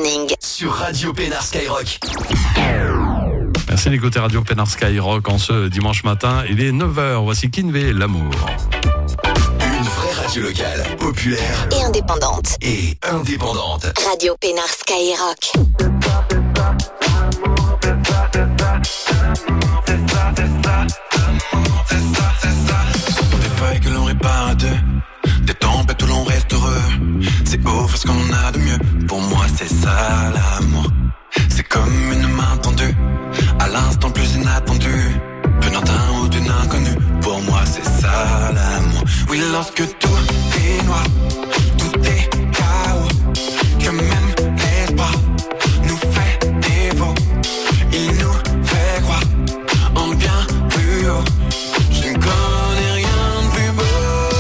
Morning. Sur Radio Pénard Skyrock. Merci d'écouter Radio Pénard Skyrock en ce dimanche matin. Il est 9h. Voici Kinvé, l'amour. Une vraie radio locale, populaire Et indépendante. Radio Pénard Skyrock. Des feuilles que l'on répare à deux, des tempêtes où l'on reste heureux. C'est offrir ce qu'on a de mieux. Pour moi c'est ça l'amour. C'est comme une main tendue à l'instant le plus inattendu, venant d'un ou d'une inconnue. Pour moi c'est ça l'amour. Oui, lorsque tout est noir, tout est chaos, que même l'espoir nous fait défaut. Il nous fait croire en bien plus haut. Je ne connais rien de plus beau.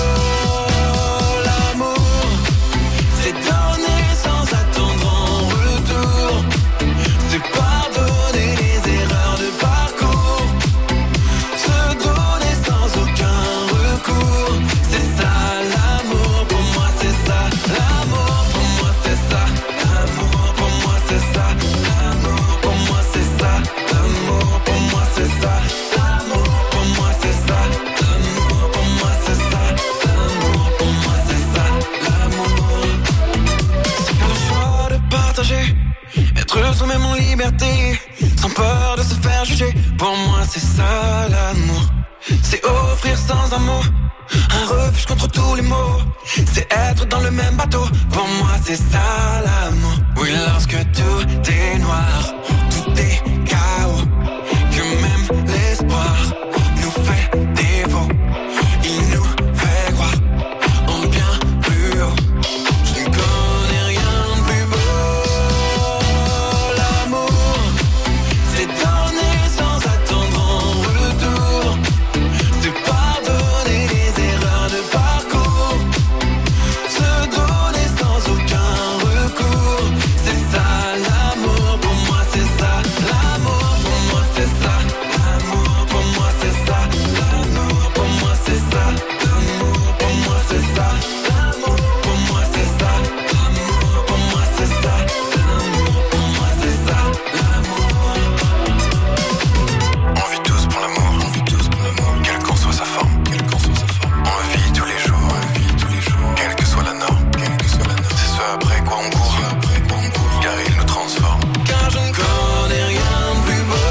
L'amour, c'est donner sans attendre en retour. C'est pardonner les erreurs de parcours. Se donner sans aucun recours. C'est ça l'amour, pour moi c'est ça. L'amour, pour moi c'est ça. L'amour, pour moi c'est ça. L'amour, pour moi c'est ça. L'amour, pour moi c'est ça. L'amour, pour moi c'est ça. L'amour, pour moi c'est ça. L'amour, pour moi c'est ça. L'amour, c'est faire le choix de partager, être soi-même en liberté, sans peur de se faire juger. Pour moi c'est ça l'amour. C'est offrir sans un mot un refuge contre tous les maux. C'est être dans le même bateau. Pour moi c'est ça l'amour. Oui, lorsque tout est noir, tout est chaos, que même l'espoir nous fait défaut. Il nous fait croire en bien plus haut. Je ne connais rien de plus beau. L'amour, c'est donner sans attendre en retour. C'est pardonner les erreurs de parcours. Se donner sans aucun recours. C'est ça l'amour, pour moi c'est ça. L'amour, pour moi c'est ça. L'amour, pour moi c'est ça. L'amour, pour moi c'est ça. L'amour, pour moi c'est ça. L'amour, pour moi c'est ça. L'amour, pour moi c'est ça. L'amour, pour moi c'est ça. L'amour. On vit tous pour l'amour, on vit tous pour l'amour, quelle qu'en soit sa forme, quelle qu'en soit sa forme. On le vit tous les jours, on le vit tous les jours, quelle que soit la norme, quelle que soit la norme. C'est ce après quoi on court, car il nous transforme. Car je ne connais rien de plus beau.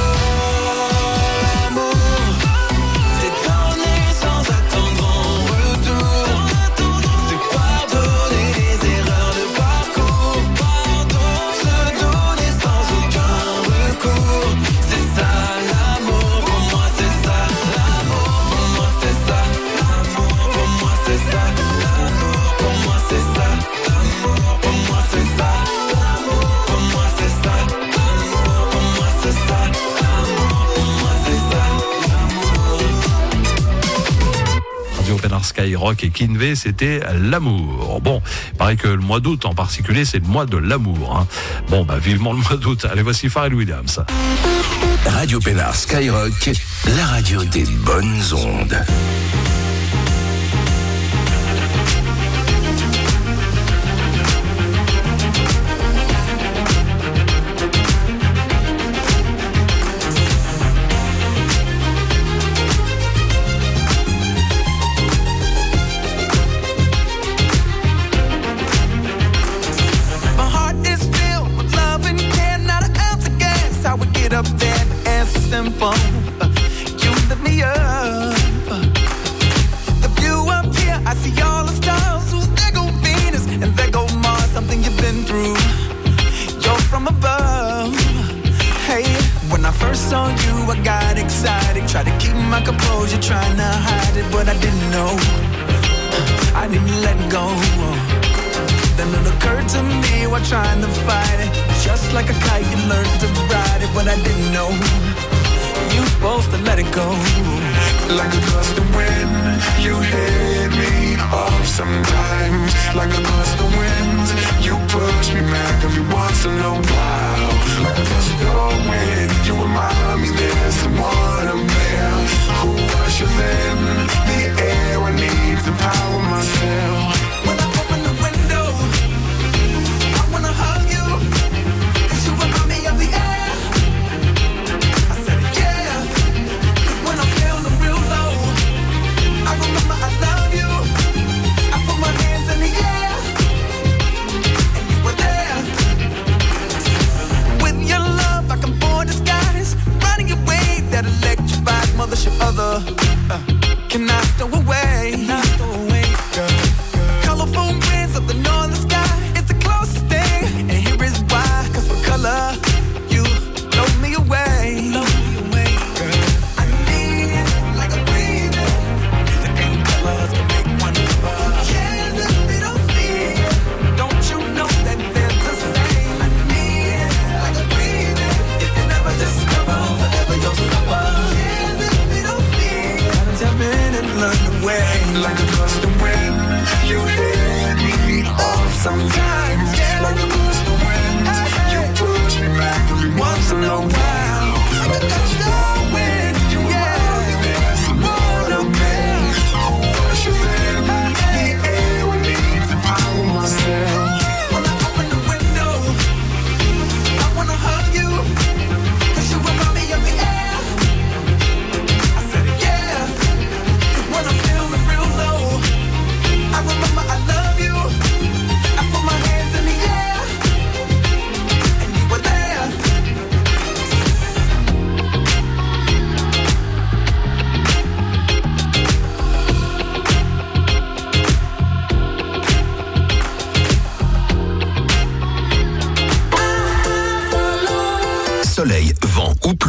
L'amour, c'est donner sans attendre en retour. C'est pardonner les erreurs de parcours. Se donner sans aucun recours. C'est ça l'amour, pour moi c'est ça. L'amour, pour moi c'est ça. L'amour, pour moi c'est ça. L'amour, pour moi c'est ça. L'amour, pour moi c'est ça. L'amour, pour moi c'est ça. L'amour, pour moi c'est ça. L'amour, pour moi c'est ça. Radio Pénard Skyrock et Kinvé, c'était l'amour. Bon, il paraît que le mois d'août en particulier, c'est le mois de l'amour. Hein. Bon, vivement le mois d'août. Allez, voici Pharrell Williams. Radio Pénard Skyrock, la radio des bonnes ondes. My heart is filled with love and care, not an ounce of gas. How we get up there, the answer's simple. You lift me up. The view up here, I see all the stars. Ooh, there go Venus and there go Mars. Something you've been through. You're from above. Hey, when I first saw you, I got excited. Tried to keep my composure, trying to hide it, but I didn't know. I didn't let go. Then it occurred to me while trying to fight it. Just like a kite, you learned to ride it, but I didn't know. You supposed to let it go. Like a gust of wind, you hit me off sometimes. Like a gust of wind, you push me back every once in a while. Like a gust of wind, you remind me there's someone up there who usher in the air. I need to power myself. When I open the window, I wanna hug you.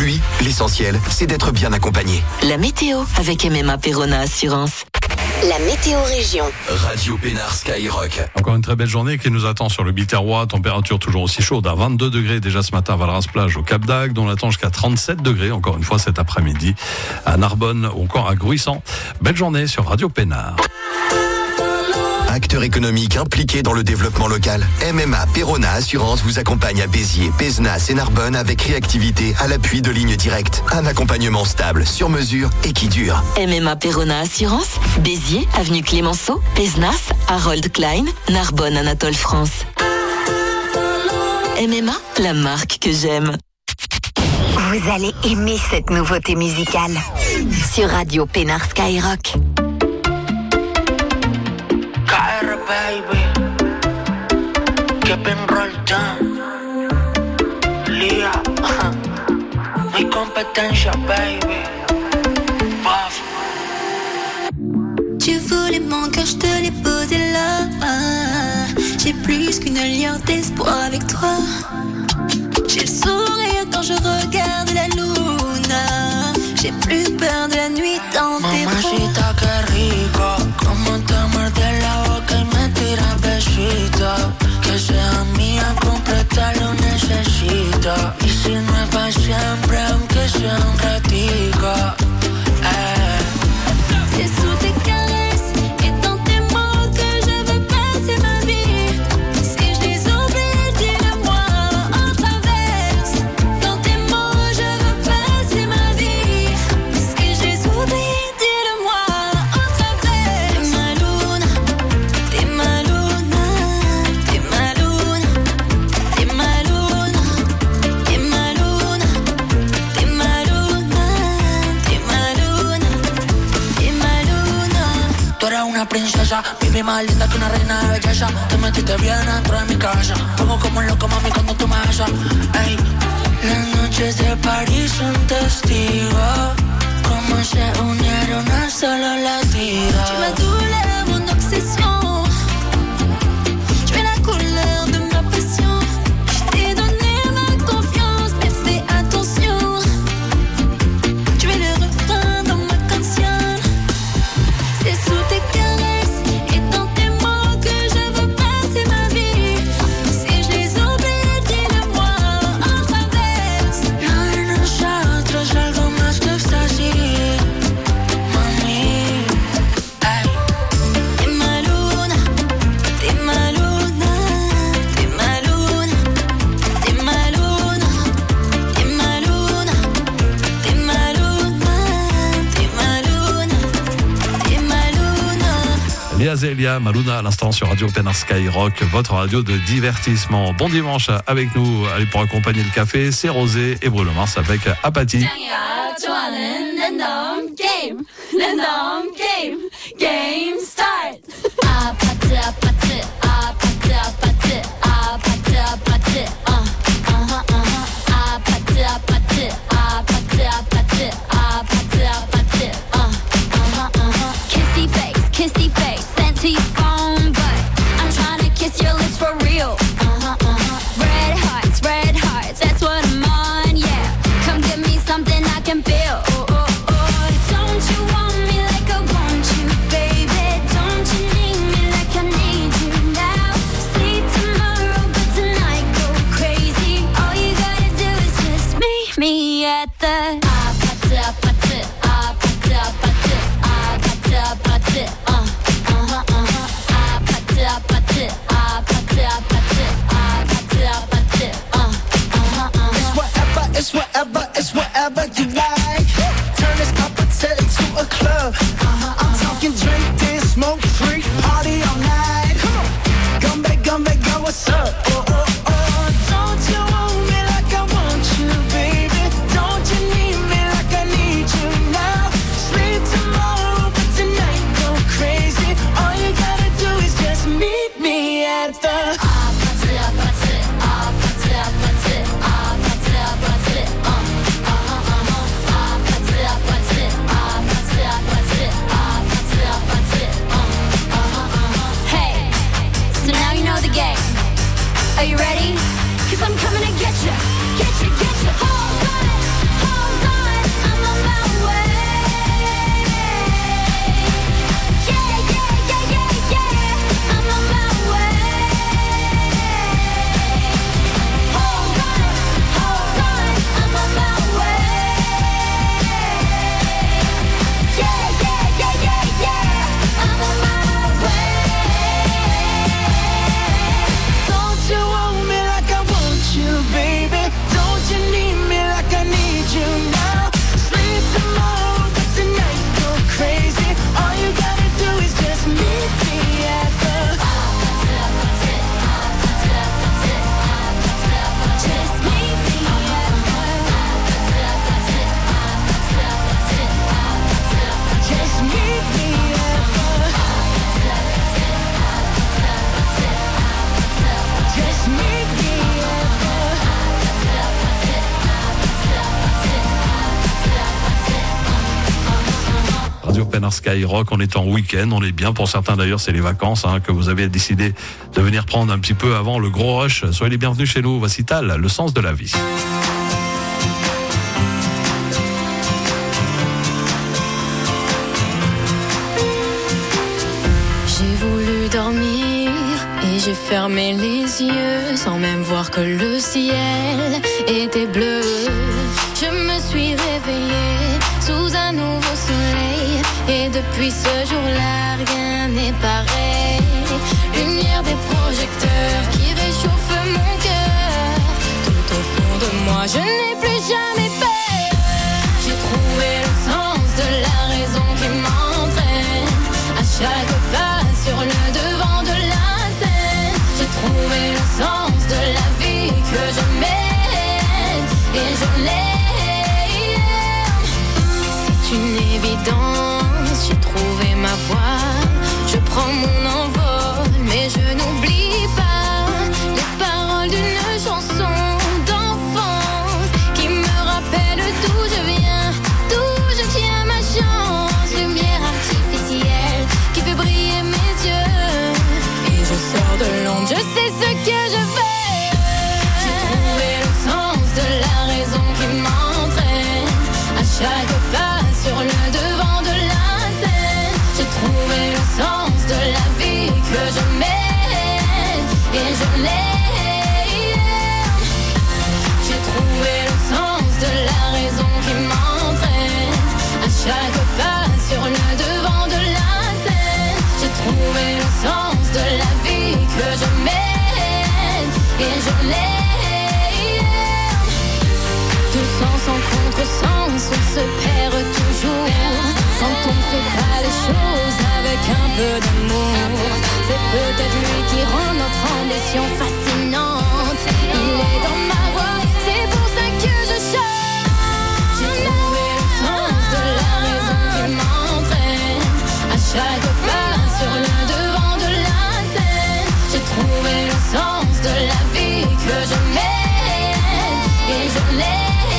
pluie, l'essentiel, c'est d'être bien accompagné. La météo avec MMA Perona Assurance. La météo région. Radio Pénard Skyrock. Encore une très belle journée qui nous attend sur le Biterrois. Température toujours aussi chaude à 22 degrés déjà ce matin à Valras-Plage au Cap d'Agde. On attend jusqu'à 37 degrés encore une fois cet après-midi à Narbonne ou encore à Gruissant. Belle journée sur Radio Pénard. Acteur économique impliqué dans le développement local, MMA Perona Assurance vous accompagne à Béziers, Pézenas et Narbonne avec réactivité à l'appui de lignes directes. Un accompagnement stable, sur mesure et qui dure. MMA Perona Assurance, Béziers, avenue Clémenceau, Pézenas, Harold Klein, Narbonne, Anatole France. MMA, la marque que j'aime. Vous allez aimer cette nouveauté musicale sur Radio Pénard Skyrock. Baby, Kevin Roldan, Lia, mi competencia, baby. Puff. Tu voulais mon cœur, je te l'ai posé là. J'ai plus qu'une lueur d'espoir avec toi. J'ai le sourire quand je regarde la luna. J'ai plus peur de la nuit dans tes bras. Mamacita, que rico, como te muerde la boca y me tira besitos. Que sea mía completa lo necesito. Y si no es para siempre, aunque sea un ratico. C'est sous tes caresses et dans tes mots que je veux passer ma vie. Si je les oublie, dis-le-moi en travers. Dans tes mots, je veux passer ma vie. Si je les oublie, dis-le-moi en travers. T'es ma luna, t'es ma luna, t'es ma luna, t'es ma luna, t'es ma luna, t'es ma luna, t'es ma luna. Tú eres una princesa, vive más linda que una reina de belleza. Te metiste bien dentro de mi casa. Pongo como un loco, mami, cuando tú me besas. Ey, las noches de París son testigos. Cómo se unieron a solo latidos. Tu es ma douleur, mon obsession. Tu es la couleur de ma passion. Je t'ai donné ma confiance, mais fais attention. Tu es le refrain dans ma canción. C'est sous tes caresses et dans tes mots que je veux passer ma vie. Si je les oublie, dis-le-moi en travers. No hay nosotros algo más que éxtasis. Mami, ey. T'es ma luna, t'es ma luna, t'es ma luna, t'es ma luna, t'es ma luna, t'es ma luna, t'es ma luna, t'es ma luna. Lia Zelia, Maluna à l'instant sur Radio Pénard Skyrock, votre radio de divertissement. Bon dimanche avec nous. Allez, pour accompagner le café, c'est Rosé et Bruno Mars avec Apathy. Game start. Apathy, apathy, apathy, apathy, apathy, apathy, apathy, apathy, apathy, apathy, apathy, apathy, kissy face, sent to your phone, but I'm trying to kiss your lips for real. Red hearts, that's what I'm on, yeah. Come give me something I can feel. Don't you want me like I want you, baby? Don't you need me like I need you now? See tomorrow, but tonight go crazy. All you gotta do is just meet me at the apathy, apathy, apathy, apathy, apathy, apathy, apathy, apathy, apathy, apathy, apathy, It's whatever, it's whatever you like. Turn this opposite into a club. I'm talking drink, dance, smoke, freak, party all night. Come back, girl, what's up? Don't you want me like I want you, baby? Don't you need me like I need you now? Sleep tomorrow, but tonight go crazy. All you gotta do is just meet me at the apathy, apathy, apathy, apathy, apathy, apathy, apathy, Pénard Skyrock. On est en week-end, on est bien. Pour certains d'ailleurs, c'est les vacances que vous avez décidé de venir prendre un petit peu avant le gros rush. Soyez les bienvenus chez nous. Voici Tal, le sens de la vie. J'ai voulu dormir et j'ai fermé les yeux sans même voir que le ciel était bleu. Je me suis réveillée sous un nouveau soleil et depuis ce jour-là rien n'est pareil. Lumière des projecteurs qui réchauffent mon cœur. Tout au fond de moi je n'ai plus jamais peur. J'ai trouvé le sens de la raison qui m'entraîne à chaque pas sur le devant de la scène. J'ai trouvé le sens de la vie que je mène et je l'aime. C'est une évidence, j'ai trouvé ma voie. Je prends mon envol, mais je n'oublie pas les paroles d'une chanson d'enfance qui me rappelle d'où je viens, d'où je tiens ma chance. Lumière artificielle qui fait briller mes yeux et je sors de l'ombre, je sais ce que je veux. J'ai trouvé le sens de la raison qui m'entraîne à chaque pas sur le devant de la scène. J'ai trouvé le sens de la vie que je mène et je l'aime. J'ai trouvé le sens de la raison qui m'entraîne à chaque pas sur le devant de la scène. J'ai trouvé le sens de la vie que je mène et je l'aime. Tout sens en contresens, on se perd toujours quand on ne fait pas les choses avec un peu d'amour. C'est peut-être lui qui rend notre ambition fascinante. Il est dans ma voix, c'est pour ça que je chante. J'ai trouvé le sens de la raison qui m'entraîne à chaque pas sur le devant de la scène. J'ai trouvé le sens de la vie que je mène et je l'aime.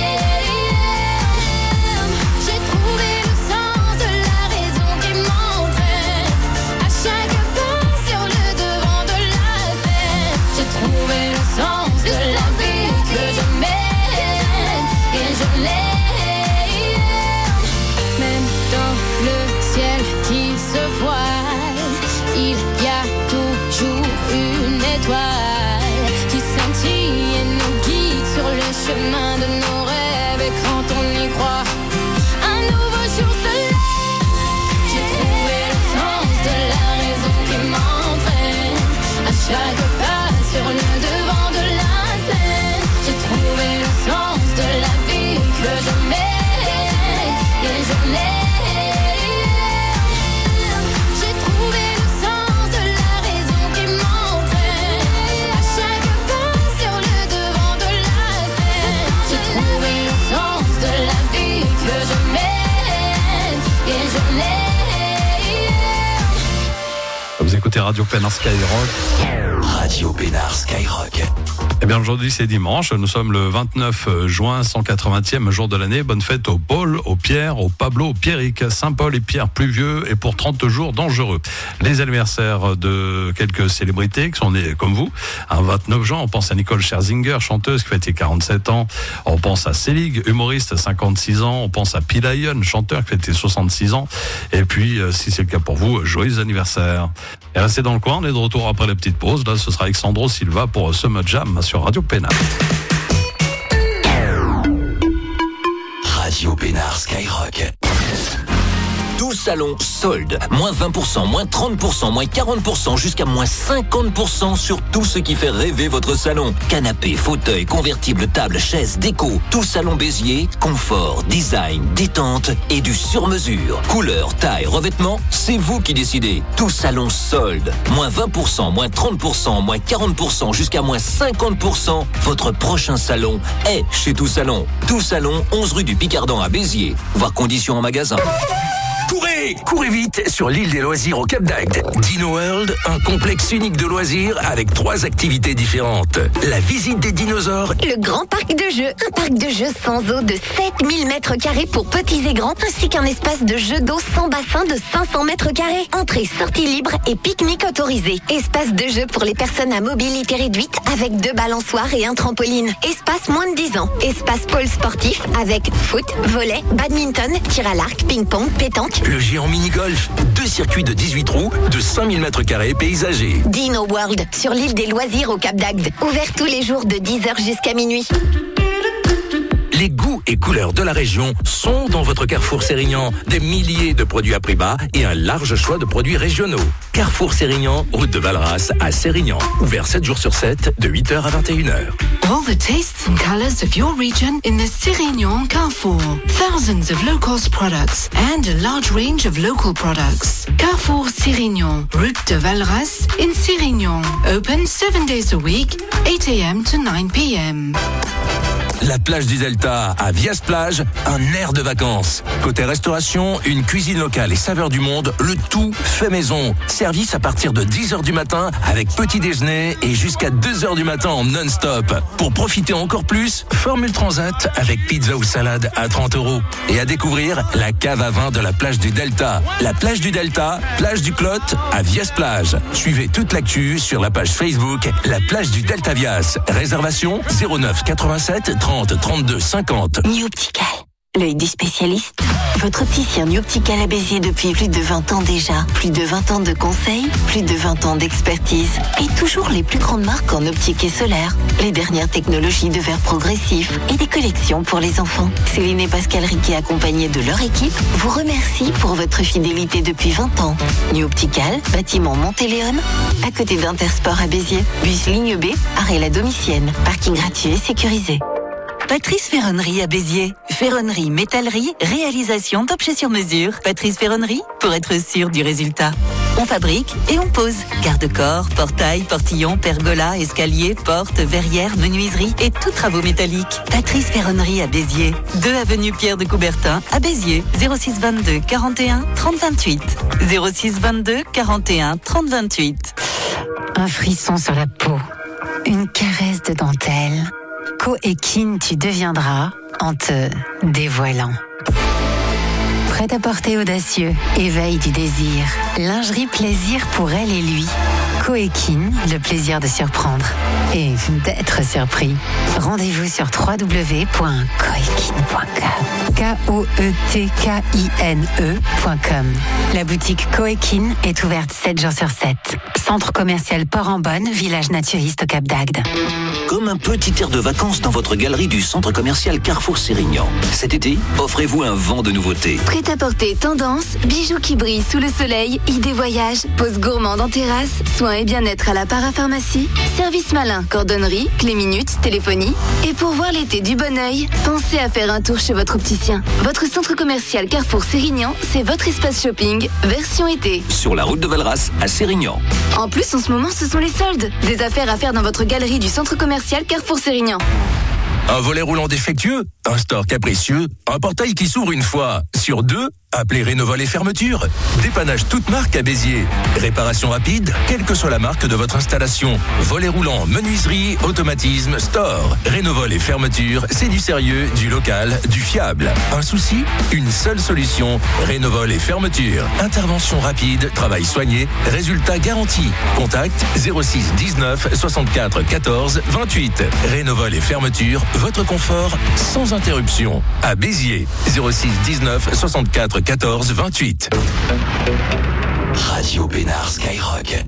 Chemin de nos rêves et quand on y croit, un nouveau jour se lève. J'ai trouvé le sens de la raison qui m'entraîne à chaque pas sur le devant de la scène. J'ai trouvé le sens de la vie que je mène et je l'aime. J'ai trouvé le sens de la raison qui m'entraîne à chaque pas sur le devant de la scène. J'ai trouvé le sens de la vie que je mène et je l'aime. Vous écoutez Radio Pénard Skyrock. Radio Pénard Skyrock. Eh bien aujourd'hui c'est dimanche, nous sommes le 29 juin, 180e jour de l'année. Bonne fête au Paul, au Pierre, au Pablo, au Pierrick, Saint-Paul et Pierre pluvieux et pour 30 jours dangereux. Les anniversaires de quelques célébrités qui sont nées comme vous. Un 29 juin, on pense à Nicole Scherzinger, chanteuse qui fêtait 47 ans. On pense à Selig, humoriste, 56 ans. On pense à Pilayon, chanteur qui fêtait 66 ans. Et puis, si c'est le cas pour vous, joyeux anniversaire. Et restez dans le coin, on est de retour après la petite pause. Là, ce sera Alexandro Silva pour Summer Jam sur Radio Pénard. Radio Pénard Skyrock. 12 salons soldes, moins 20%, moins 30%, moins 40%, jusqu'à moins 50% sur tout ce qui fait rêver votre salon. Canapé, fauteuil, convertible, table, chaise, déco, tout salon Béziers, confort, design, détente et du sur-mesure. Couleur, taille, revêtement, c'est vous qui décidez. Tout salon soldes, moins 20%, moins 30%, moins 40%, jusqu'à moins 50%. Votre prochain salon est chez Tout Salon. Tout Salon, 11 rue du Picardon à Béziers. Voir conditions en magasin. Courez! Allez, courez vite sur l'île des loisirs au Cap d'Agde. Dino World, un complexe unique de loisirs avec 3 activités différentes. La visite des dinosaures, Le grand parc de jeux, un parc de jeux sans eau de 7000 mètres carrés pour petits et grands, ainsi qu'un espace de jeux d'eau sans bassin de 500 mètres carrés. Entrée, sortie libre et pique-nique autorisé. Espace de jeux pour les personnes à mobilité réduite avec 2 balançoires et un trampoline. Espace moins de 10 ans. Espace pôle sportif avec foot, volley, badminton, tir à l'arc, ping-pong, pétanque. le géant mini-golf, 2 circuits de 18 trous de 5000 mètres carrés paysagers. Dino World, sur l'île des loisirs au Cap d'Agde. Ouvert tous les jours de 10h jusqu'à minuit. Les goûts et couleurs de la région sont dans votre Carrefour Sérignan. Des milliers de produits à prix bas et un large choix de produits régionaux. Carrefour Sérignan, route de Valras à Sérignan. Ouvert 7 jours sur 7, de 8h à 21h. All the tastes and colors of your region in the Sérignan Carrefour. Thousands of low-cost products and a large range of local products. Carrefour Sérignan, route de Valras in Sérignan. Open 7 days a week, 8 a.m. to 9 p.m. La plage du Delta à Vias Plage, un air de vacances. Côté restauration, une cuisine locale et saveurs du monde, le tout fait maison. Service à partir de 10h du matin avec petit déjeuner et jusqu'à 2h du matin en non-stop. Pour profiter encore plus, Formule Transat avec pizza ou salade à 30 €. Et à découvrir la cave à vin de la plage du Delta. La plage du Delta, plage du Clot à Vias Plage. Suivez toute l'actu sur la page Facebook La plage du Delta Vias. Réservation 09 87 30 32 50. New Optical, l'œil du spécialiste. Votre opticien New Optical à Béziers depuis plus de 20 ans déjà. Plus de 20 ans de conseils, plus de 20 ans d'expertise. Et toujours les plus grandes marques en optique et solaire. Les dernières technologies de verre progressif et des collections pour les enfants. Céline et Pascal Riquet, accompagnés de leur équipe, vous remercient pour votre fidélité depuis 20 ans. New Optical, bâtiment Montéléon, à côté d'Intersport à Béziers. Bus ligne B, arrêt la Domitienne. Parking gratuit et sécurisé. Patrice Ferronnerie à Béziers. Ferronnerie, métallerie, réalisation d'objets sur mesure. Patrice Ferronnerie, pour être sûr du résultat. On fabrique et on pose. Garde-corps, portail, portillon, pergola, escalier, porte, verrière, menuiserie et tout travaux métalliques. Patrice Ferronnerie à Béziers. 2 avenue Pierre de Coubertin à Béziers. 06 22 41 30 28. 06 22 41 30 28. Un frisson sur la peau. Une caresse de dentelle. Co-Ekin, tu deviendras en te dévoilant. Prêt-à-porter audacieux, éveil du désir. Lingerie plaisir pour elle et lui. Co-Ekin, le plaisir de surprendre et d'être surpris. Rendez-vous sur www.coekin.com. Koetkine.com. La boutique Co-Ekin est ouverte 7 jours sur 7. Centre commercial Port-en-Bonne, village naturiste au Cap d'Agde. Comme un petit air de vacances dans votre galerie du centre commercial Carrefour Sérignan. Cet été, offrez-vous un vent de nouveautés. Prêt-à-porter tendance, bijoux qui brillent sous le soleil, idées voyage, pause gourmande en terrasse, soins et bien-être à la parapharmacie, service malin, cordonnerie, clé minute, téléphonie. Et pour voir l'été du bon oeil, pensez à faire un tour chez votre opticien. Votre centre commercial Carrefour Sérignan, c'est votre espace shopping, version été. Sur la route de Valras à Sérignan. En plus, en ce moment, ce sont les soldes. Des affaires à faire dans votre galerie du centre commercial Carrefour Sérignan. Un volet roulant défectueux, un store capricieux, un portail qui s'ouvre une fois sur 2, appelez Rénovol et Fermeture. Dépannage toute marque à Béziers. Réparation rapide, quelle que soit la marque de votre installation. Volet roulant, menuiserie, automatisme, store. Rénovol et Fermeture, c'est du sérieux, du local, du fiable. Un souci? Une seule solution. Rénovol et Fermeture. Intervention rapide, travail soigné, résultat garanti. Contact 06 19 64 14 28. Rénovol et Fermeture, votre confort sans interruption. À Béziers, 06 19 64 14 28. Radio Pénard Skyrock.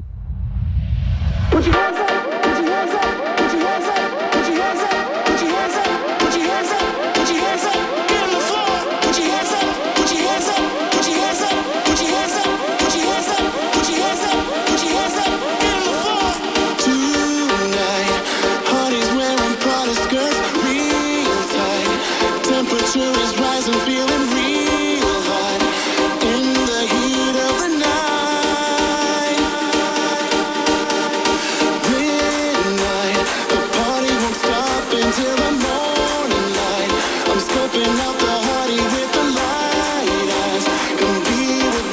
Scoping out the hardy with the light eyes. Come be with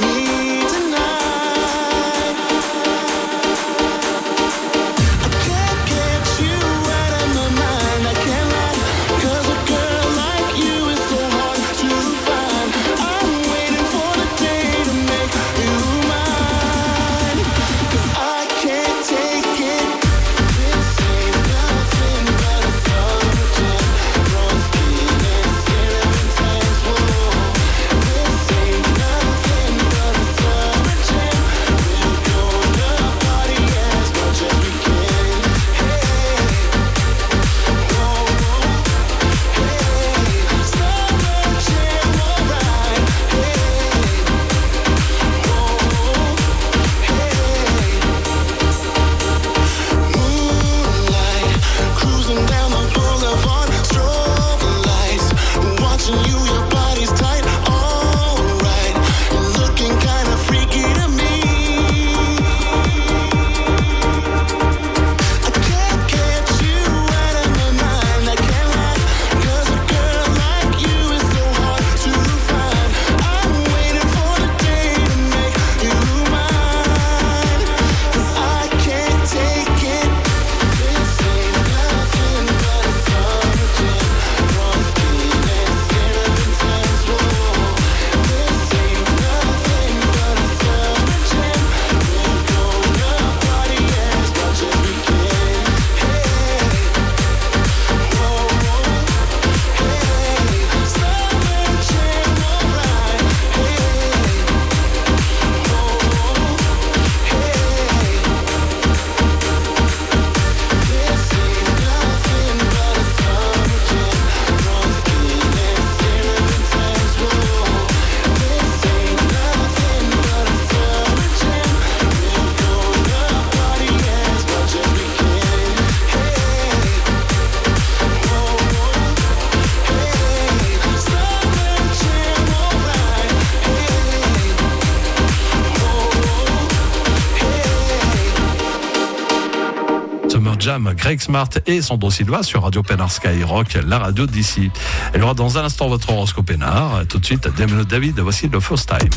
Jam, Greg Smart et Sandro Silva sur Radio Pénard Skyrock, la radio d'ici. Elle aura dans un instant votre horoscope Pénard. Tout de suite, Damien David, voici le First Time.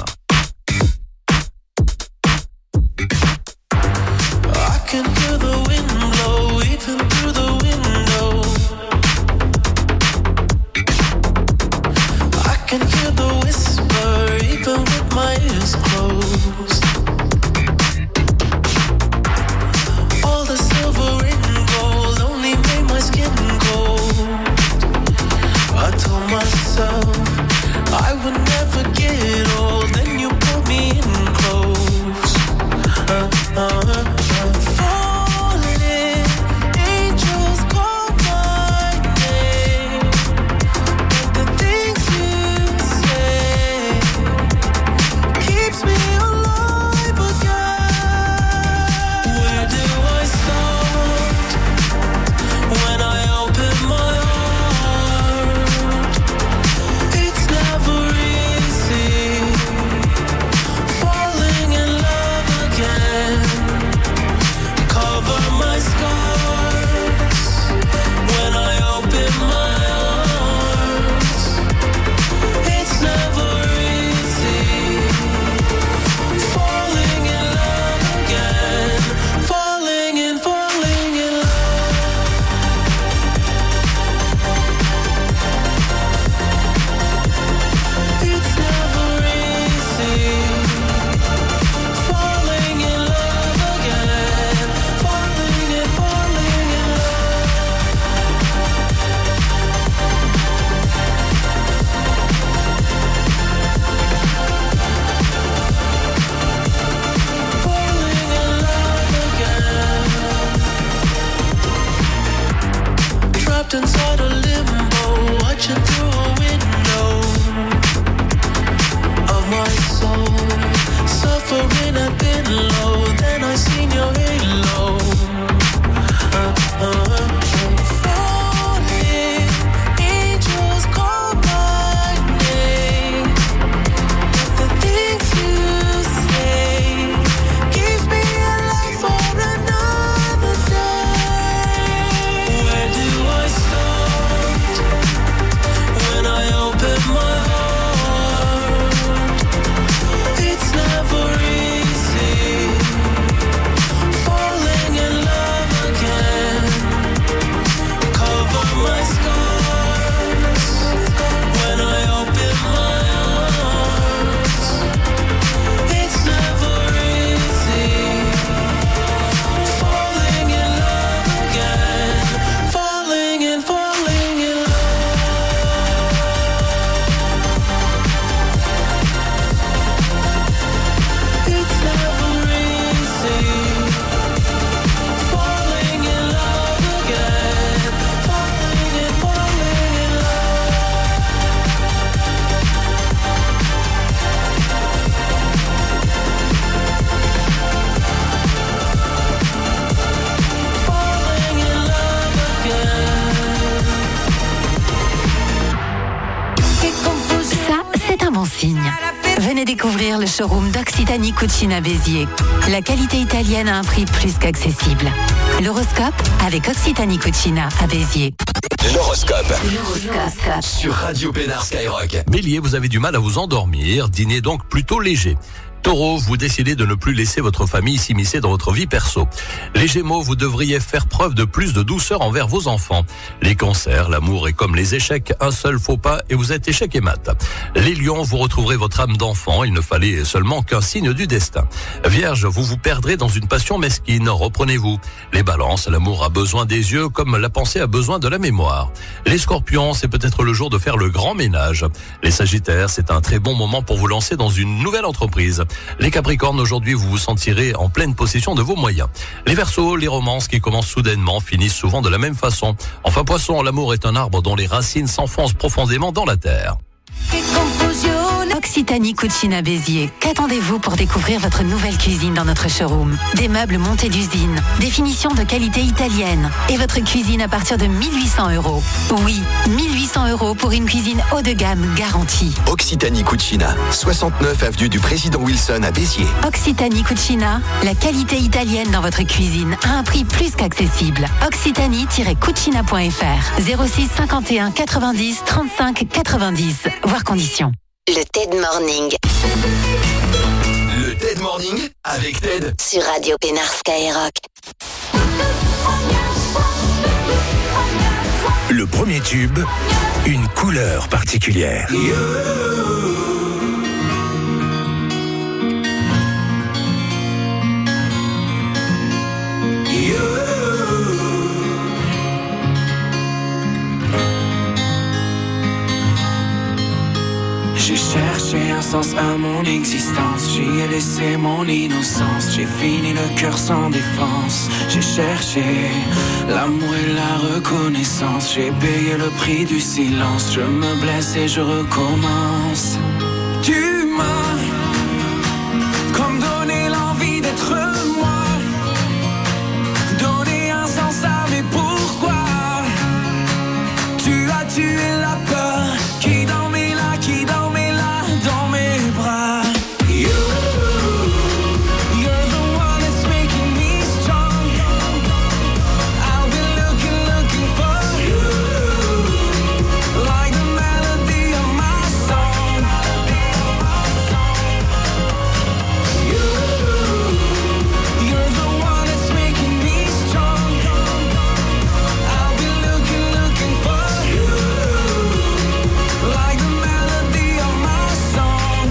I would never get old. Then you pulled me in close. Falling, angels call my name. But the things you say keeps me alive again. Where do I start when I open my heart? Inside a limbo, watching through a window of my soul, suffering I've been low. Then I seen your halo. Falling, angels call my name. But the things you say keeps me alive for another day. Where do I start when I open my heart? It's never easy falling in love again. Cover my scars when I open my arms. It's never easy falling in love again. Falling in love. It's never easy falling in love again. Falling in love. Falling in love again. Ça, c'est un bon signe. Venez découvrir le showroom d'Occitanie Cucina Béziers. La qualité italienne à un prix plus qu'accessible. L'horoscope avec Occitanie Cucina à Béziers. L'horoscope. Sur Radio Pénard Skyrock. Bélier, vous avez du mal à vous endormir. Dîner donc plutôt léger. Taureau, vous décidez de ne plus laisser votre famille s'immiscer dans votre vie perso. Les Gémeaux, vous devriez faire preuve de plus de douceur envers vos enfants. Les Cancers, l'amour est comme les échecs, un seul faux pas et vous êtes échec et mat. Les Lions, vous retrouverez votre âme d'enfant, il ne fallait seulement qu'un signe du destin. Vierge, vous vous perdrez dans une passion mesquine, reprenez-vous. Les Balances, l'amour a besoin des yeux comme la pensée a besoin de la mémoire. Les Scorpions, c'est peut-être le jour de faire le grand ménage. Les Sagittaires, c'est un très bon moment pour vous lancer dans une nouvelle entreprise. Les Capricornes, aujourd'hui, vous vous sentirez en pleine possession de vos moyens. Les Verseaux, les romances qui commencent soudainement finissent souvent de la même façon. Enfin, Poisson, l'amour est un arbre dont les racines s'enfoncent profondément dans la terre. Occitanie Occitanie Cucina Béziers. Qu'attendez-vous pour découvrir votre nouvelle cuisine dans notre showroom? Des meubles montés d'usine, des finitions de qualité italienne et votre cuisine à partir de 1800 €. Oui, 1800 € pour une cuisine haut de gamme garantie. Occitanie Cucina, 69 avenue du Président Wilson à Béziers. Occitanie Cucina, la qualité italienne dans votre cuisine à un prix plus qu'accessible. Occitanie-cucina.fr 06 51 90 35 90. Voir conditions. Le TED Morning. Le TED Morning avec Ted. Sur Radio Pénard Skyrock. Le premier tube, une couleur particulière. J'ai cherché un sens à mon existence, j'y ai laissé mon innocence, j'ai fini le cœur sans défense. J'ai cherché l'amour et la reconnaissance, j'ai payé le prix du silence, je me blesse et je recommence. Tu m'as comme donné l'envie d'être moi, donné un sens à mes pourquoi. Tu as tué la peur qui dormait là, qui dormait là dans mes bras. You're the one that's making me strong. I'll be looking for you, like the melody of my song. You're the one that's making me strong. I'll be looking for you, like the melody of my song.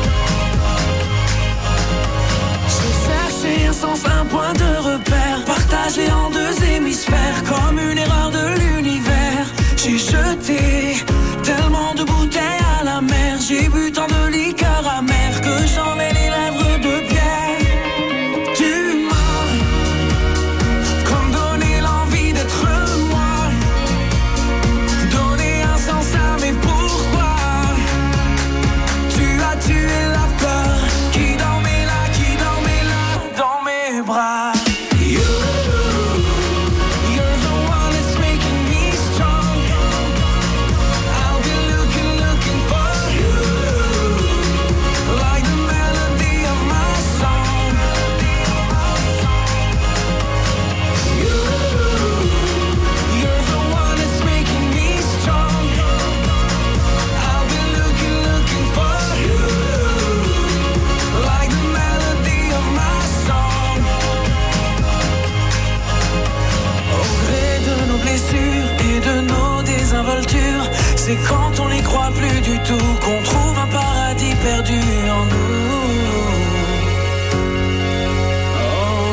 J'ai cherché un sens, un point de repère, partagé en deux hémisphères, comme une erreur de l'univers. J'ai jeté tellement de bouteilles à la mer, j'ai bu tant de liqueurs amères que j'en ai les lèvres de pierre. Tu m'as comme donné l'envie d'être moi, donné un sens à mes pourquoi. Tu as tué la peur qui dormait là dans mes bras. You're the one that's making me strong. I'll be looking for you, like the melody of my song. You're the one that's making me strong. I'll be looking for you, like the melody of my song. Au gré de nos blessures et de nos désinvoltures, c'est quand on n'y croit plus du tout qu'on trouve un paradis perdu en nous. Oh,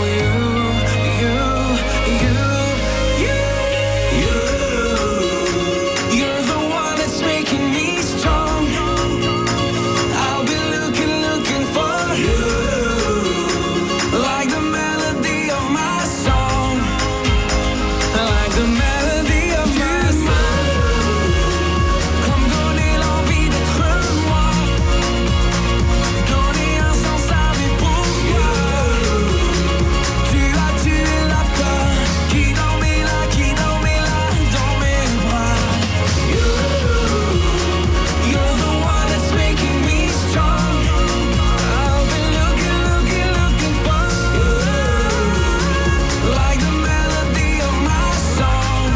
you're the one that's making me strong. I'll be looking for you, like the melody of my song, like the melody of my song. Comme donner l'envie d'être moi, donner un sens à mes pourquoi. Tu as tué la peur qui dormait là dans mes bras. You're the one that's making me strong. I'll be looking for you, like the melody of my song.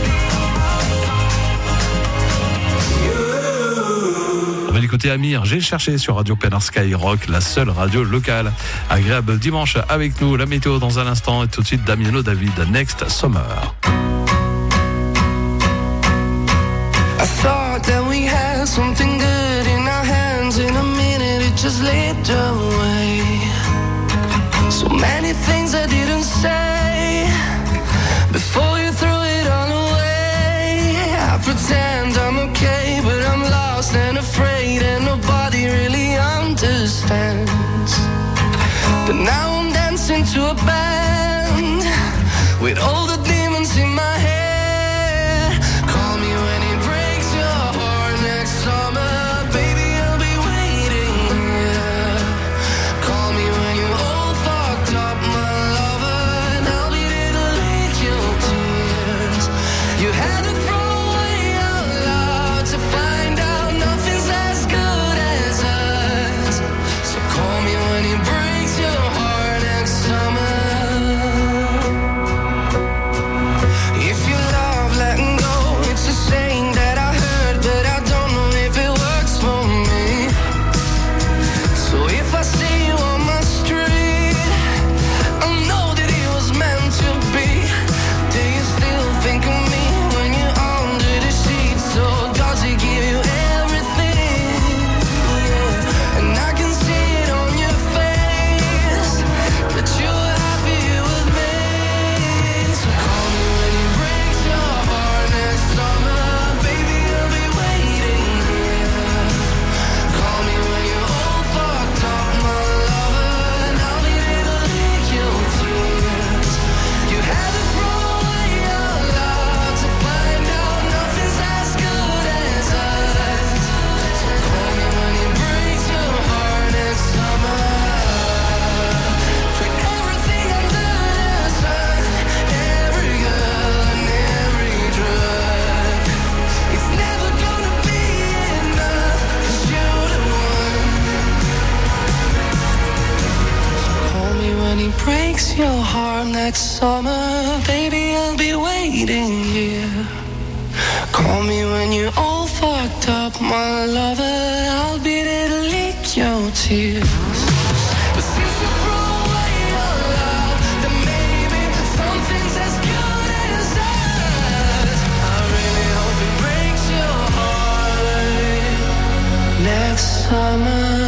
On va l'écouter Amir. J'ai cherché sur Radio Pénard Skyrock, la seule radio locale. Agréable dimanche avec nous. La météo dans un instant et tout de suite Damiano David, Next Summer. I thought that we had something good in our hands. In a minute it just slipped away. So many things I didn't say before you threw it all away. I pretend I'm okay, but I'm lost and afraid, and nobody really understands. But now I'm dancing to a band with all the demons in my head. Call me when it breaks your heart next summer, baby, I'll be waiting. breaks your heart next summer, baby, I'll be waiting here. Call me when you're all fucked up, my lover, I'll be there to lick your tears. But since you threw away your love, then maybe something's as good as us. I really hope it breaks your heart next summer.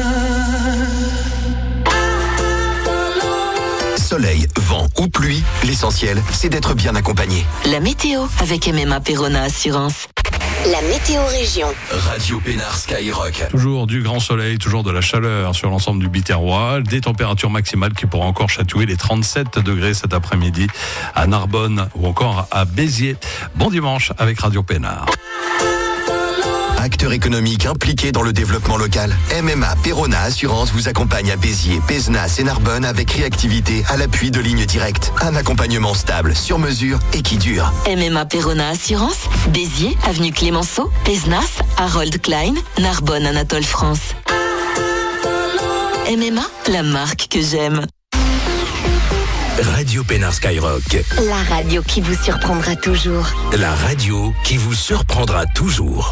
Soleil, vent ou pluie, l'essentiel, c'est d'être bien accompagné. La météo avec MMA Perona Assurance. La météo région. Radio Pénard Skyrock. Toujours du grand soleil, toujours de la chaleur sur l'ensemble du Biterrois. Des températures maximales qui pourront encore chatouiller les 37 degrés cet après-midi à Narbonne ou encore à Béziers. Bon dimanche avec Radio Pénard. Acteur économique impliqué dans le développement local, MMA Perona Assurance vous accompagne à Béziers, Pézenas et Narbonne avec réactivité à l'appui de lignes directes. Un accompagnement stable, sur mesure et qui dure. MMA Perona Assurance, Béziers, avenue Clémenceau, Pézenas, Harold Klein, Narbonne, Anatole France. MMA, la marque que j'aime. Radio Pénard Skyrock. La radio qui vous surprendra toujours. La radio qui vous surprendra toujours.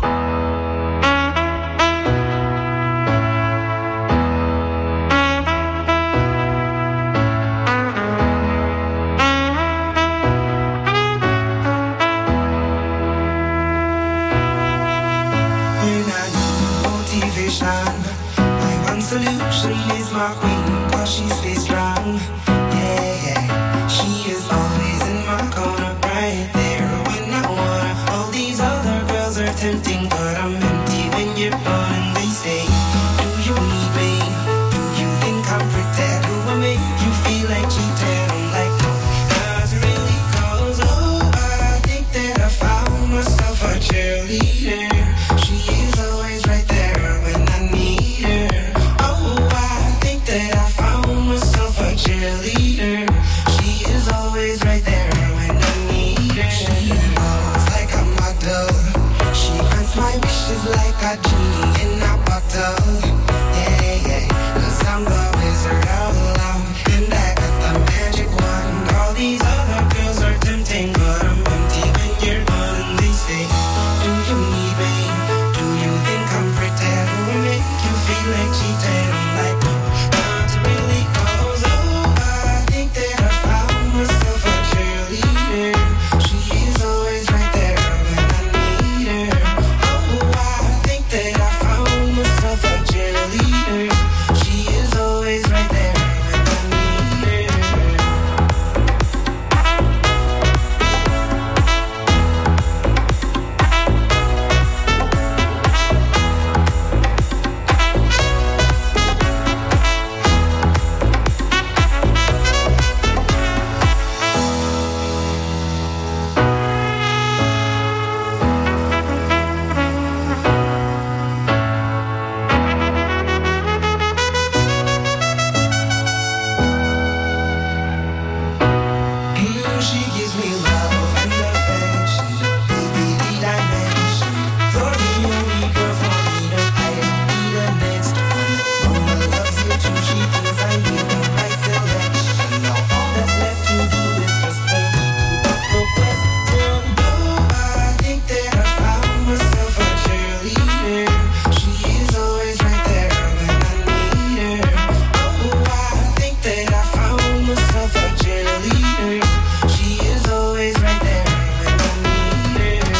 My one solution is my queen, cause she stays strong. Yeah, yeah. She is always in my corner, right there when I wanna. All these other girls are tempting, but I'm empty when you're gone. And they say, do you need me? Do you think I'm pretend? Do I make you feel like cheating? I'm like, no, that's really cause, oh, I think that I found myself a cheerleader. She is always right there when I need her. Oh, I think that I found myself a cheerleader. She is always right there when I need her. She moves like a model. She grants my wishes like a genie in a bottle. Yeah, yeah, 'cause I'm the wizard of love, and I got the magic wand. All these other girls are tempting, but I'm empty when you're gone. And they say, do you need me? Do you think I'm pretend? Do I make you feel like cheating? I'm like, no, not really, cause, oh, I think that I found myself a cheerleader. She is always right there when I need her. Oh, I think that I found myself a cheerleader. She is always right there when I need her. She gives me love and affection, baby, the dimension. You're the only girl for me to hide, be the next one. Mama loves you too, she thinks I need the right selection. Now all that's left to do is just hold you up the question. Oh, I think that I found myself a cheerleader. She is always right there when I need her. Oh, I think that I found myself a cheerleader. She is always right there when I need her.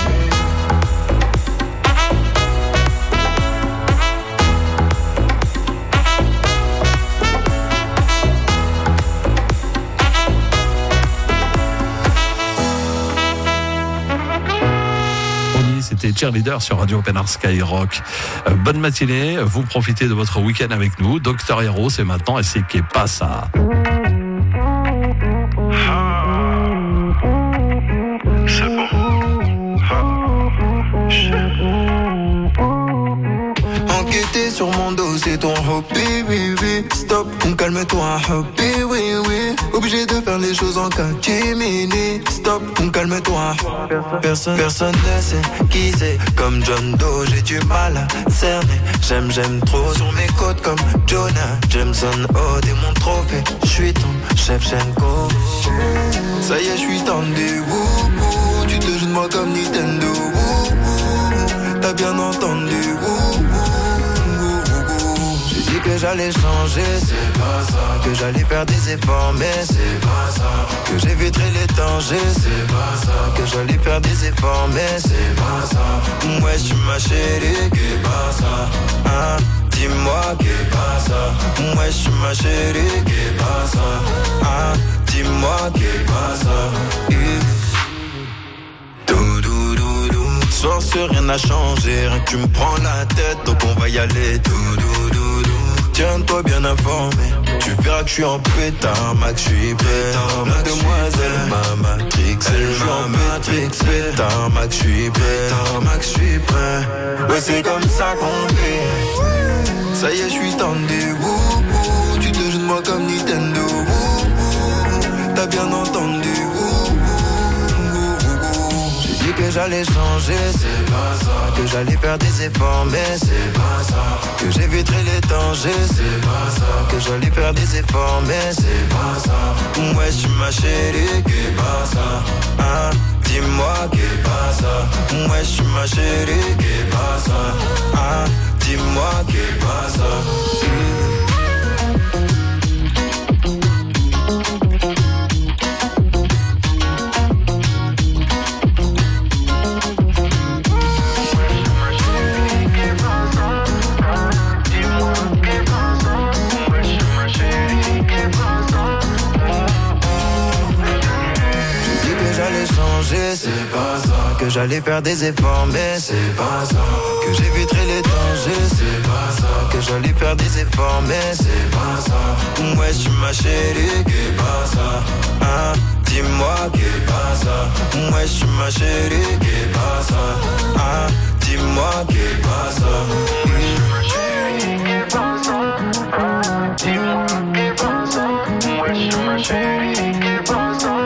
C'était Cheerleader sur Radio Pénard Skyrock. Bonne matinée, vous profitez de votre week-end avec nous. Docteur Hero, c'est maintenant et c'est qui est pas ça. C'est bon. On get t'es sur mon dos, c'est ton hobby, oui, oui. Stop, calme-toi, hobby, oui, oui. Obligé de faire les choses en catimini. Stop, calme-toi. Personne ne sait qui c'est. Comme John Doe, j'ai du mal à cerner. J'aime trop sur mes côtes comme Jonah Jameson. Oh, t'es mon trophée, j'suis ton Shevchenko. Ça y est, j'suis tendu, wouhou. Tu te joues de moi comme Nintendo, wouhou. T'as bien entendu, wouhou. J'ai dit que j'allais changer, c'est pas ça. Que j'allais faire des efforts, mais c'est pas ça. Que j'éviterai les dangers, c'est pas ça. Que j'allais faire des efforts, mais c'est pas ça. Ouais, j'suis ma chérie, qu'est pas ça, hein? Dis-moi qu'est pas ça. Ouais, j'suis ma chérie, qu'est pas ça, hein? Dis-moi qu'est pas ça. Soir sur rien n'a changé, rien que tu me prends la tête, donc on va y aller. Tiens-toi bien informé, tu verras que je suis en pétard, Max, je suis prêt. Mademoiselle m'a matrixé, je suis en matrix, pétard, Max, je suis prêt. Max, je suis prêt. Ouais, c'est comme ça qu'on fait. Ça y est, je suis tendu, wouhou. Tu te joues de moi comme Nintendo, wouhou. T'as bien entendu, que j'allais changer, c'est pas ça. Que j'allais faire des efforts, mais c'est pas ça. Que j'éviterai les dangers, c'est pas ça. Que j'allais faire des efforts, mais c'est pas ça. Ouais, j'suis ma chérie, qu'est pas ça, hein? Dis-moi qu'est pas ça. Ouais, j'suis ma chérie, qu'est pas ça, hein? Dis-moi qu'est pas ça. C'est pas ça. Que j'allais faire des efforts, mais c'est pas ça. Que j'éviterai les dangers, c'est pas ça. Que j'allais faire des efforts, mais c'est pas ça. Ouais, j'suis ma chérie, qu'est pas ça, hein? Dis-moi qu'est pas ça. Ouais, j'suis ma chérie, qu'est pas ça, hein? Dis-moi qu'est pas ça. Dis-moi qu'est pas ça. Ouais, j'suis ma chérie, qu'est pas ça.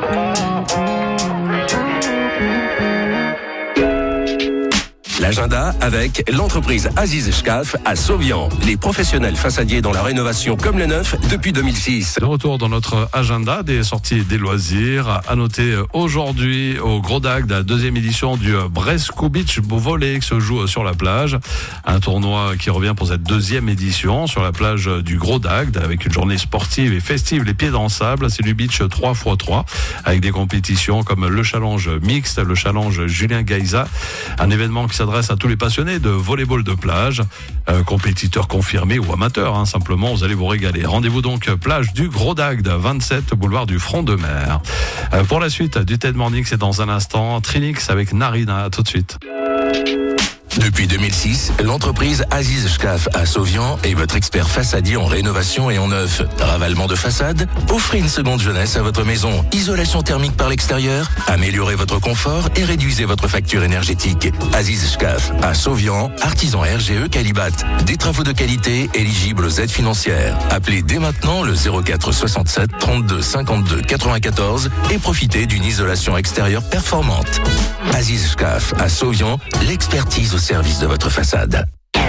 L'agenda avec l'entreprise Aziz Shkaf à Sauvian. Les professionnels façadiers dans la rénovation comme le neuf depuis 2006. De retour dans notre agenda des sorties des loisirs. À noter aujourd'hui au Gros Dagde, la deuxième édition du Brescu Beach Volley qui se joue sur la plage. Un tournoi qui revient pour cette deuxième édition sur la plage du Gros Dagde avec une journée sportive et festive, les pieds dans le sable. C'est du beach 3x3 avec des compétitions comme le challenge mixte, le challenge Julien Gaïza. Un événement qui s'adresse à tous les passionnés de volleyball de plage, compétiteurs confirmés ou amateurs, simplement, vous allez vous régaler. Rendez-vous donc plage du Gros Dagde, 27 boulevard du Front de Mer. Pour la suite du TED Morning, c'est dans un instant Trinix avec Narina, tout de suite. Depuis 2006, l'entreprise Aziz Shkaf à Sauvian est votre expert façadier en rénovation et en neuf. Ravalement de façade, offrez une seconde jeunesse à votre maison. Isolation thermique par l'extérieur, améliorez votre confort et réduisez votre facture énergétique. Aziz Shkaf à Sauvian, artisan RGE Calibat. Des travaux de qualité éligibles aux aides financières. Appelez dès maintenant le 04 67 32 52 94 et profitez d'une isolation extérieure performante. Aziz Shkaf à Sauvian, l'expertise au service de votre façade.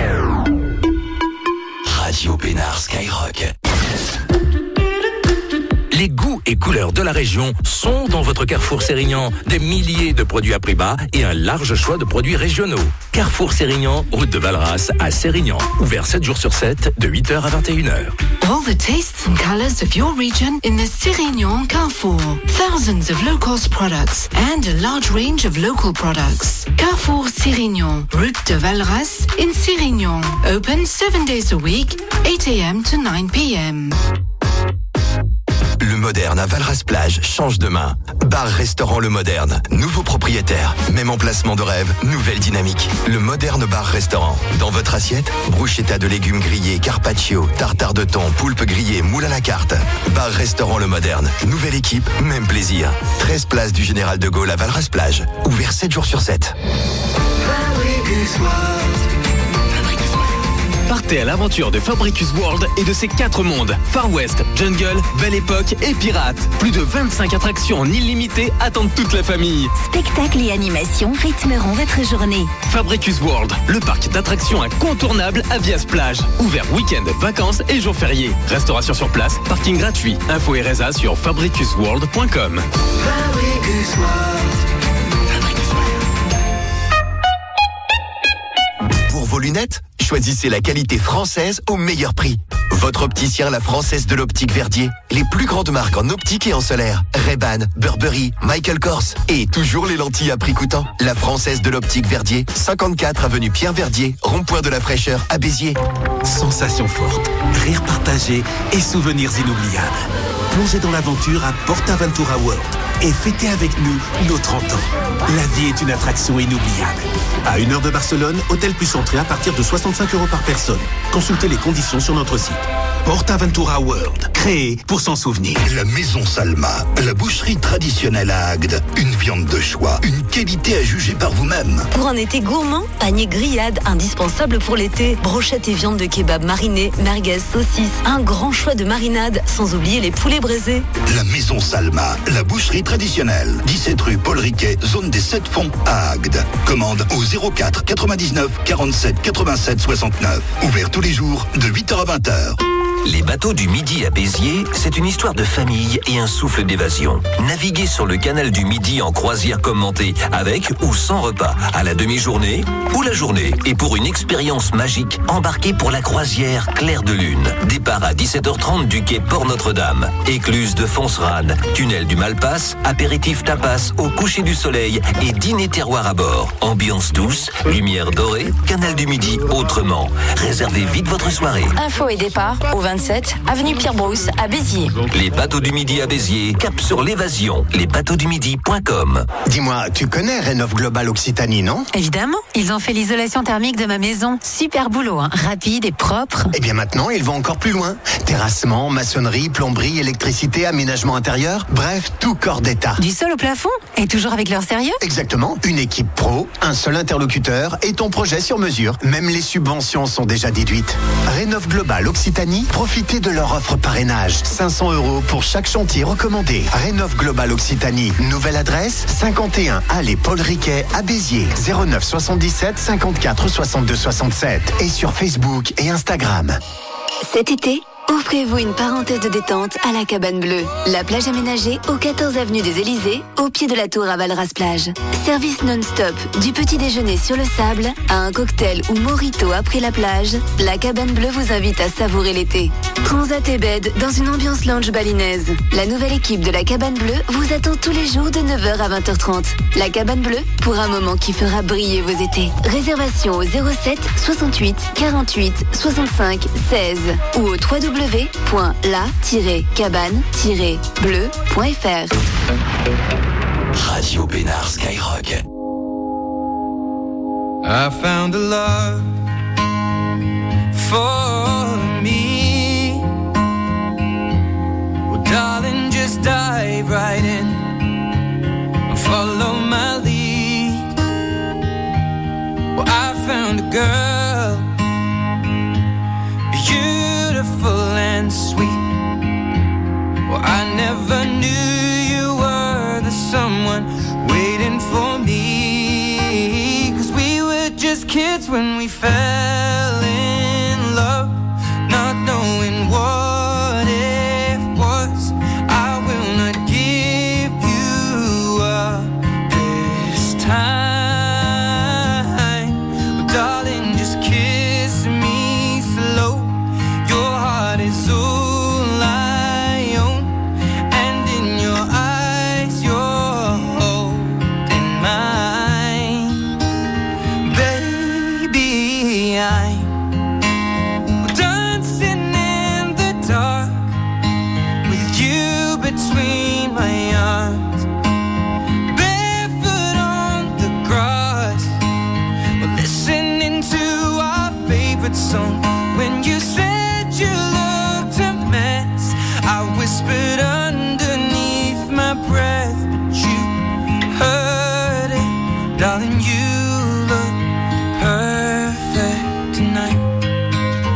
Radio Pénard Skyrock. Les goûts et couleurs de la région sont dans votre Carrefour Sérignan. Des milliers de produits à prix bas et un large choix de produits régionaux. Carrefour Sérignan, route de Valras à Sérignan. Ouvert 7 jours sur 7, de 8h à 21h. All the tastes and colors of your region in the Sérignan Carrefour. Thousands of low-cost products and a large range of local products. Carrefour Sérignan, route de Valras in Sérignan. Open 7 days a week, 8 a.m. to 9 p.m. Le Moderne à Valras-Plage change de main. Bar-restaurant Le Moderne. Nouveau propriétaire. Même emplacement de rêve. Nouvelle dynamique. Le Moderne bar-restaurant. Dans votre assiette, bruschetta de légumes grillés, carpaccio, tartare de thon, poulpe grillé, moule à la carte. Bar-restaurant Le Moderne. Nouvelle équipe, même plaisir. 13 places du Général de Gaulle à Valras-Plage. Ouvert 7 jours sur 7. Partez à l'aventure de Fabricus World et de ses 4 mondes. Far West, Jungle, Belle Époque et Pirate. Plus de 25 attractions en illimité attendent toute la famille. Spectacles et animations rythmeront votre journée. Fabricus World, le parc d'attractions incontournable à Vias-Plage. Ouvert week-end, vacances et jours fériés. Restauration sur place, parking gratuit. Info et résa sur fabricusworld.com. Pour vos lunettes, choisissez la qualité française au meilleur prix. Votre opticien La Française de l'Optique Verdier. Les plus grandes marques en optique et en solaire. Ray-Ban, Burberry, Michael Kors. Et toujours les lentilles à prix coûtant. La Française de l'Optique Verdier. 54 avenue Pierre Verdier. Rond-point de la Fraîcheur à Béziers. Sensations fortes, rires partagés et souvenirs inoubliables. Plongez dans l'aventure à PortAventura World et fêtez avec nous nos 30 ans. La vie est une attraction inoubliable. À 1 heure de Barcelone, hôtel plus entrée à partir de 65 € par personne. Consultez les conditions sur notre site. PortAventura World, créé pour s'en souvenir. La Maison Salma, la boucherie traditionnelle à Agde. Une viande de choix, une qualité à juger par vous-même. Pour un été gourmand, panier grillade indispensable pour l'été. Brochettes et viande de kebab marinée, merguez, saucisses. Un grand choix de marinades, sans oublier les poulets braisés. La Maison Salma, la boucherie traditionnelle. 17 rue Paul Riquet, zone des 7 fonds à Agde. Commande au 04 99 47 87 69. Ouvert tous les jours de 8h à 20h. Les bateaux du Midi à Béziers, c'est une histoire de famille et un souffle d'évasion. Naviguez sur le canal du Midi en croisière commentée, avec ou sans repas, à la demi-journée ou la journée. Et pour une expérience magique, embarquez pour la croisière Clair de Lune. Départ à 17h30 du quai Port-Notre-Dame. Écluse de Fonserane, tunnel du Malpasse, apéritif tapas au coucher du soleil et dîner terroir à bord. Ambiance douce, lumière dorée, canal du Midi autrement. Réservez vite votre soirée. Info et départ au 27 avenue Pierre-Brousse à Béziers. Les bateaux du Midi à Béziers, cap sur l'évasion. Lesbateauxdumidi.com. Dis-moi, tu connais Rénov Global Occitanie, non? Évidemment, ils ont fait l'isolation thermique de ma maison. Super boulot, hein. Rapide et propre. Et bien maintenant, ils vont encore plus loin. Terrassement, maçonnerie, plomberie, électricité, aménagement intérieur, bref, tout corps d'état. Du sol au plafond? Et toujours avec leur sérieux? Exactement, une équipe pro, un seul interlocuteur et ton projet sur mesure. Même les subventions sont déjà déduites. Rénov Global Occitanie, profitez de leur offre parrainage. 500 € pour chaque chantier recommandé. Rénov Global Occitanie. Nouvelle adresse, 51 allée Paul Riquet à Béziers. 09 77 54 62 67. Et sur Facebook et Instagram. Cet été, offrez-vous une parenthèse de détente à la Cabane Bleue. La plage aménagée au 14 avenue des Élysées, au pied de la tour à Valras-Plage. Service non-stop, du petit déjeuner sur le sable à un cocktail ou mojito après la plage, la Cabane Bleue vous invite à savourer l'été. Transat et bed dans une ambiance lounge balinaise. La nouvelle équipe de la Cabane Bleue vous attend tous les jours de 9h à 20h30. La Cabane Bleue pour un moment qui fera briller vos étés. Réservation au 07 68 48 65 16 ou au www.la-cabane-bleu.fr. Radio Bénard Skyrock. I found a love for me. Well, darling, just dive right in and follow my lead. Well, I found a girl, beautiful and sweet. Well, I never knew you were the someone waiting for me. 'Cause we were just kids when we fell in love, not knowing what it was. I will not give you up this time. Well, darling, just kiss me slow. Your heart is all I own, and in your eyes you're holding mine. Baby, I'm dancing in the dark with you between my arms, barefoot on the grass. We're listening to our favorite song. When you said you looked a mess, I whispered underneath my breath, but you heard it. Darling, you look perfect tonight.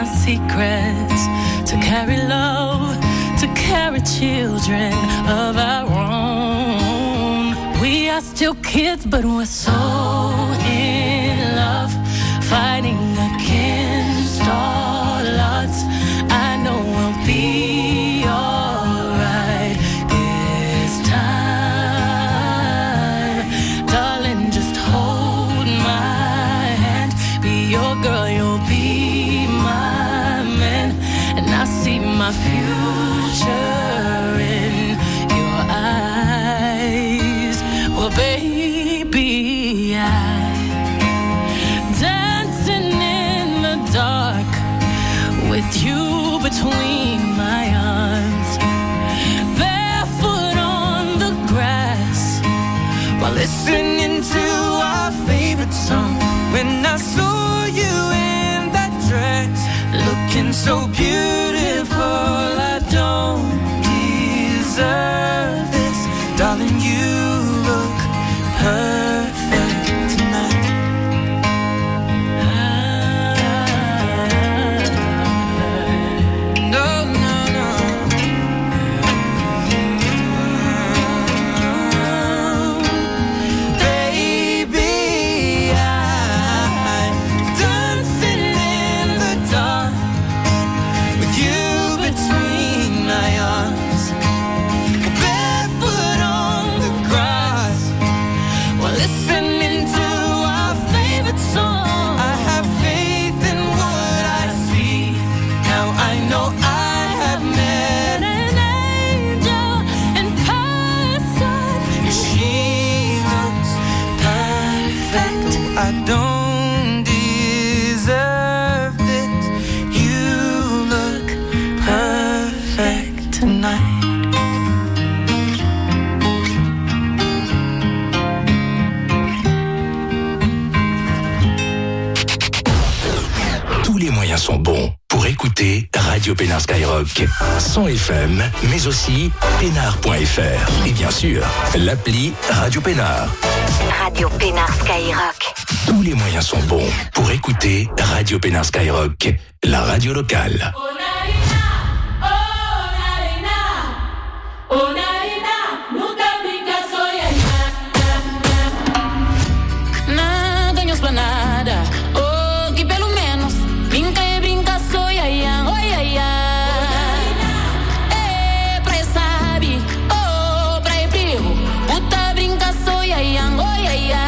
my secrets, to carry love, to carry children of our own. We are still kids, but we're so in love, fighting against all odds. I know we'll be alright this time. Darling, just hold my hand. Be your girl, you'll be my man. And I see my future in your eyes. Well, baby, dancing in the dark with you between my arms, barefoot on the grass while listening to our favorite song. When I saw you in that dress, looking so beautiful, I don't deserve this. Darling, you look perfect tonight. I don't deserve this. You look perfect tonight. Tous les moyens sont bons pour écouter Radio Pénard Skyrock. 100 FM, mais aussi pénard.fr. Et bien sûr, l'appli Radio Pénard. Radio Pénard Skyrock. Tous les moyens sont bons pour écouter Radio Pénard Skyrock, la radio locale. Nada em esplanada, oh, que pelo menos brinca e brinca, soiaia, oiaia. É praia, sabe, oh, praia perigo, puta brinca, soiaia, oiaia.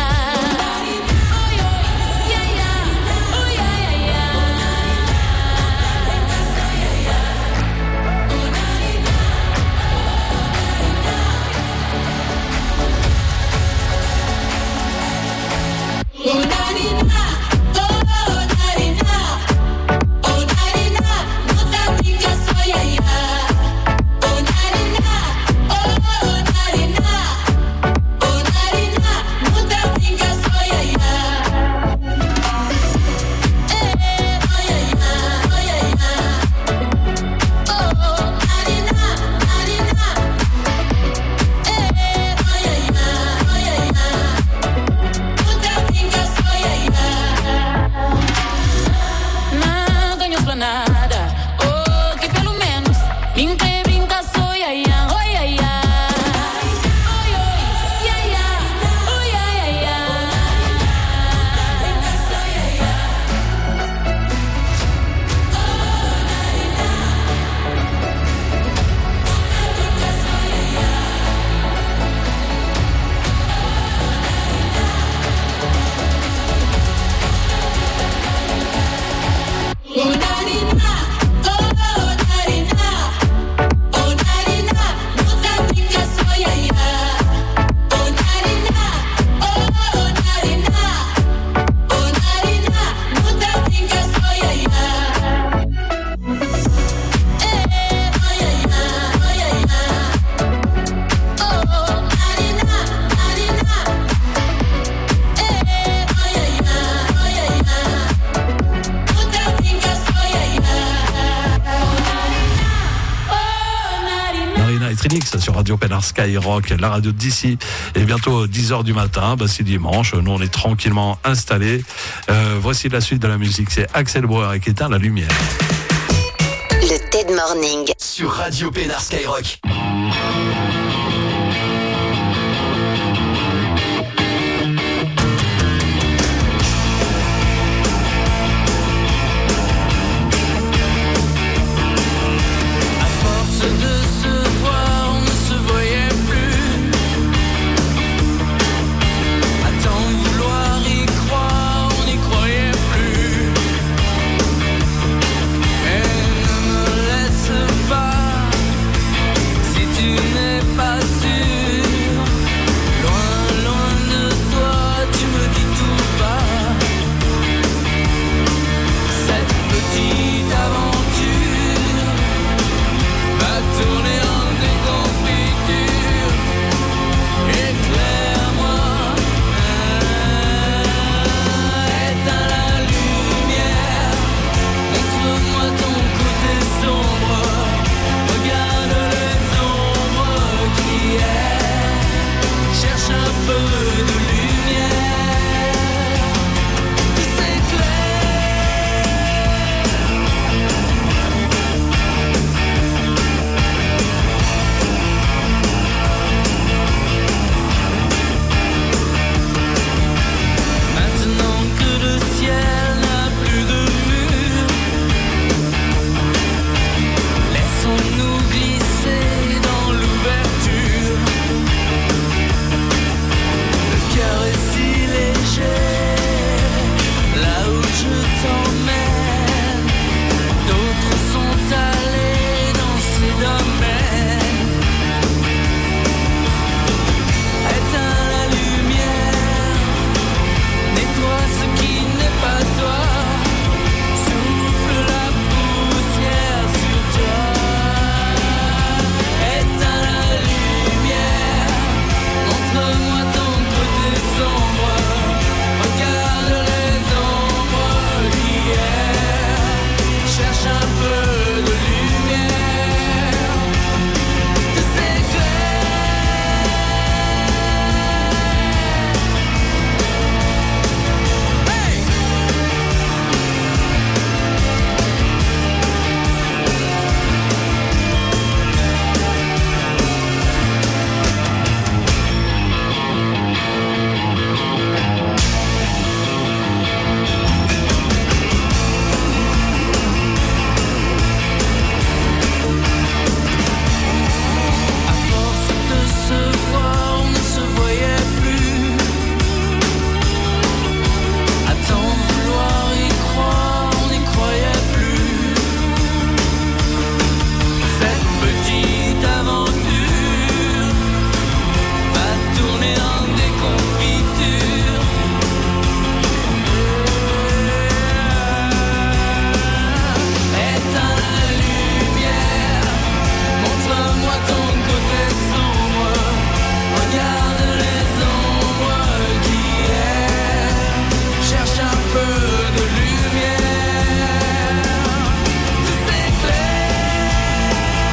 Maîtrinix sur Radio Pénard Skyrock, la radio d'ici. Et bientôt 10h du matin, c'est dimanche. Nous, on est tranquillement installés. Voici la suite de la musique. C'est Axel Bauer qui éteint la lumière. Le Dead Morning sur Radio Pénard Skyrock.